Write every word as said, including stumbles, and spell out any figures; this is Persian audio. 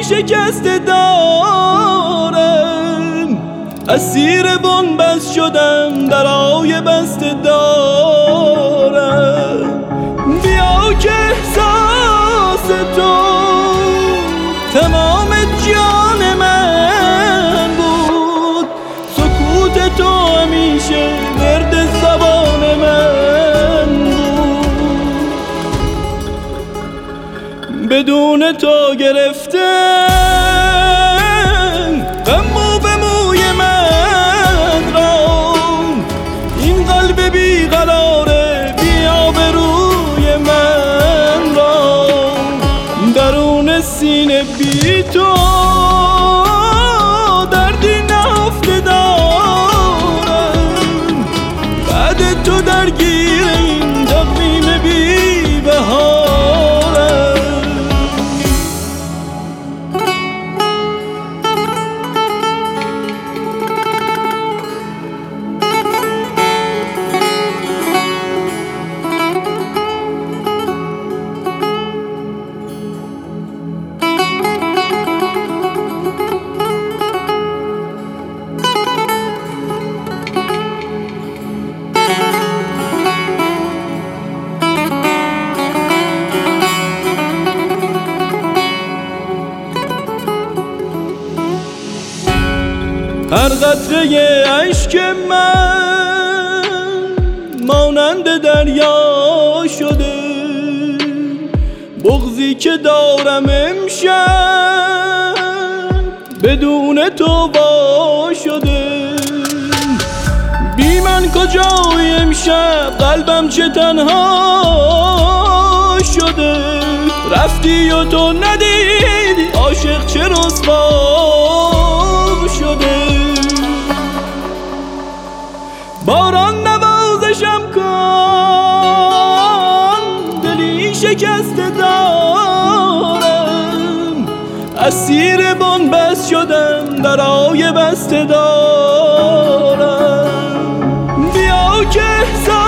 شکسته دارم، اسیر بنبست شدم درای بسته دارم. بیا که احساس تو تمام جان من بود، سکوت تو همیشه ورد زبان من بود. بدون تو گرفتم غم مو به موی من را، این قلب بیقراره بیا به روی من را. درون سینه بی تو دردی نهفته دارم، بعد تو درگیر این تقویم بی بهارم. هر قطره اشک من مانند دریا شده، بغضی که دارم امشب بدون تو وا شده. بی من کجای امشب قلبم چه تنها شده، رفتی و تو ندیدی عاشق چه رسوا شده. باران نوازشم کن دلی شکسته دارم، اسیر بنبست شدم درای بسته دارم. بیا که